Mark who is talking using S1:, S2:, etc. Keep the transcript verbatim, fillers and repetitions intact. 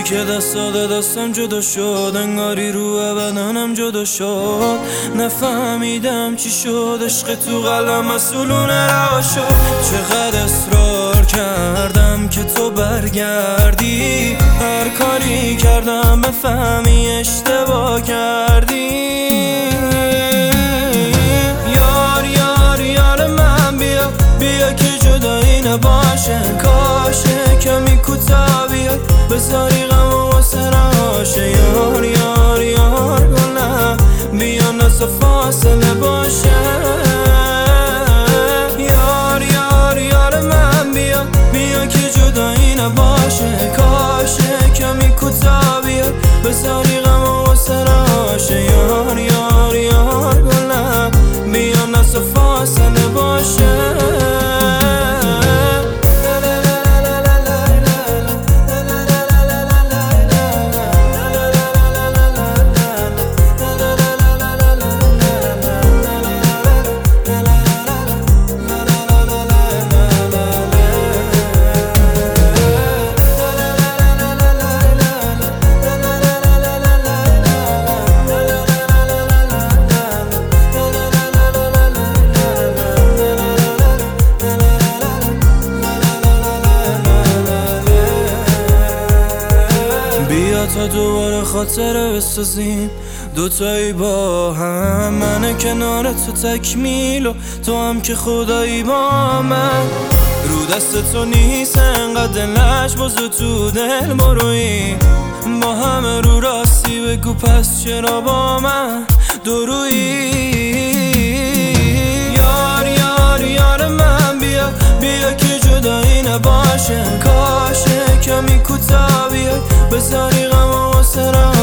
S1: که دست داده دستم جدا شد، انگاری رو بدنم جدا شد. نفهمیدم چی شد، عشق تو قلبم مسئولونه رها شد. چقدر اصرار کردم که تو برگردی، هر کاری کردم بفهمی اشتباه کردی. یار یار یار من بیا، بیا که جدایی نباشه. کاشه کمی کوتاه بیای، بذاری غم و واسه رهاشه. یار یار یار گلم بیا نزد فاصله باشه. یار یار یار من بیا، بیا که جدایی نباشه. کاشه کمی کوتاه بیای، بذاری غم و واسه رهاشه. یار یار یار گلم بیا نزد فاصله باشه. بیا تا دوباره خاطره بسازیم دوتایی با هم. من کنار تو تکمیل و تو هم که خدایی با من. رو دست تو نیست انقدر دلش باز تو دل مرویی. با همه رو راستی بگو پس چرا با من درویی. یار یار یار من بیا، بیا که جدایی نباشه. کاشه کمی کوتاه بیای، بذاری غم و واسه